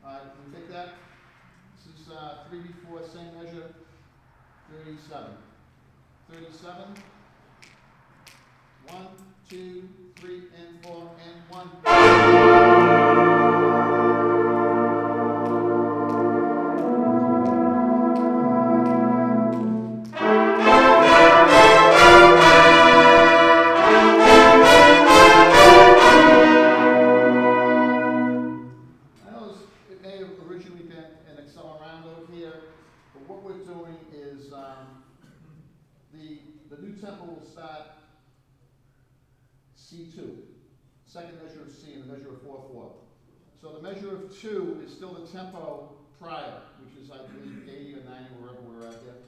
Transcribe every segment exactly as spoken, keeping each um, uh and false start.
Alright, can we take that? This is uh, three before, same measure, thirty-seven. thirty-seven. One, two, three, and four, and one. C two, second measure of C and the measure of four four. So the measure of two is still the tempo prior, which is I believe eighty or ninety, wherever we're at there.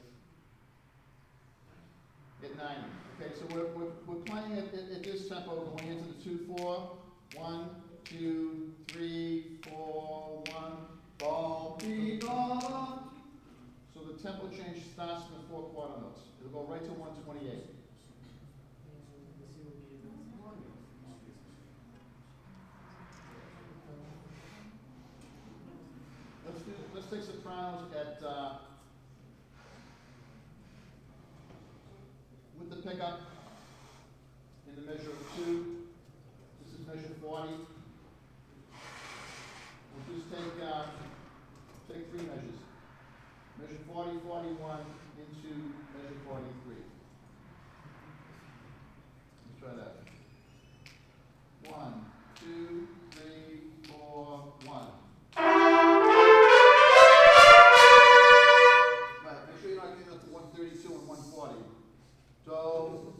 At ninety. Okay, so we're, we're, we're playing at, at, at this tempo going into the two four. One, two, three, four, one. Ball, be gone. So the tempo change starts in the four quarter notes. It'll go right to one twenty-eight. Let's do, let's take sopranos at, uh, with the pickup in the measure of two. This is measure forty. We'll just take, uh, take three measures. Measure forty, forty-one into measure forty-three. Let's try that. One, two, three, four, one. thirty-two and one forty. So,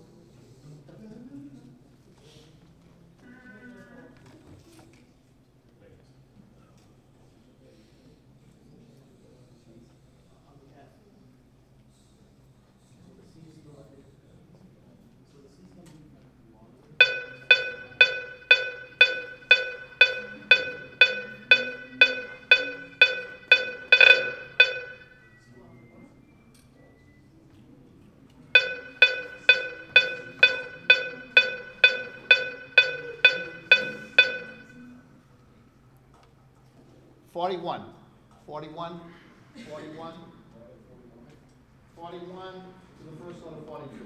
forty-one, forty-one, forty-one, forty-one to the first note of forty-two.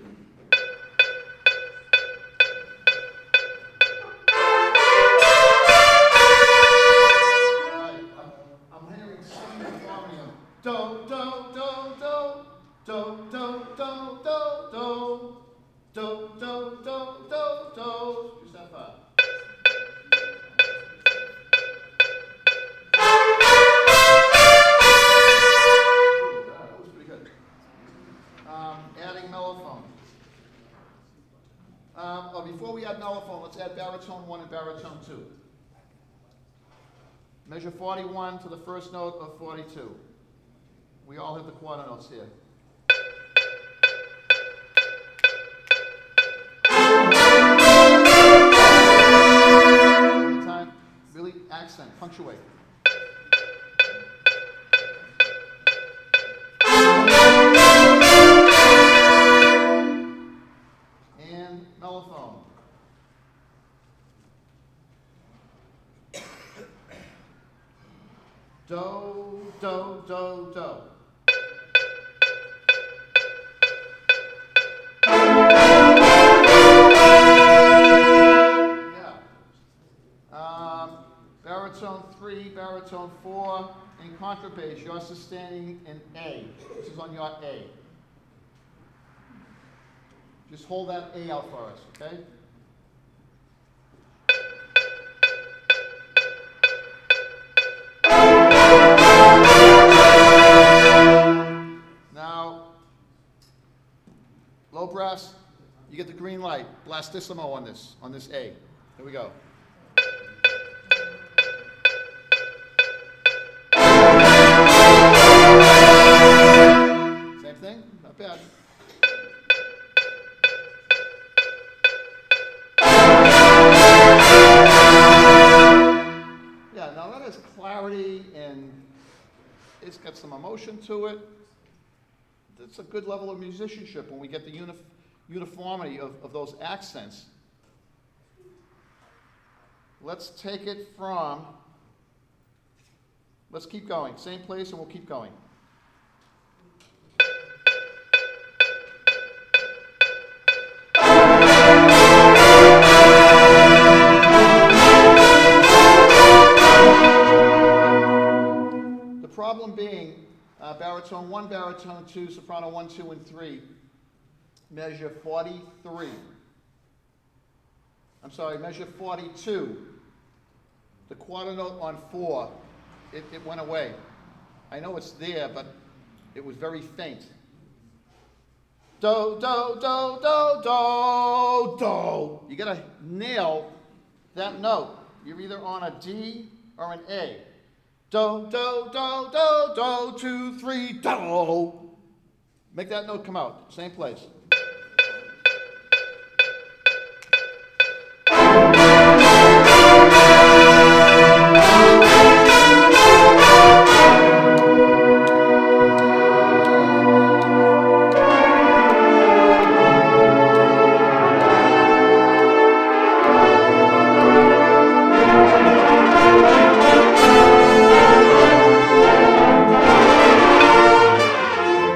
Right, I'm, I'm hearing singing harmony. Do, do, do, do, do, do, do, do, do, do, do, do, do, do. Just that far. Um, oh, before we add mellophone, let's add baritone one and baritone two. Measure forty-one to the first note of forty-two. We all have the quarter notes here. One time, really accent, punctuate. Mellophone. Do, do, do, do. Yeah. Um, baritone three, baritone four, and contrabass. You're sustaining in A. This is on your A. Just hold that A out for us, okay? Now, low brass, you get the green light. Blastissimo on this, on this A. Here we go. Same thing? Not bad. Now that has clarity and it's got some emotion to it. It's a good level of musicianship when we get the uni uniformity of, of those accents. Let's take it from Let's keep going. Same place and we'll keep going. The problem being uh, baritone one, baritone two, soprano one, two, and three measure forty-three. I'm sorry, measure forty-two. The quarter note on four, it, it went away. I know it's there, but it was very faint. Do, do, do, do, do, do. You gotta nail that note. You're either on a D or an A. Do, do, do, do, do, two, three, do. Make that note come out. Same place.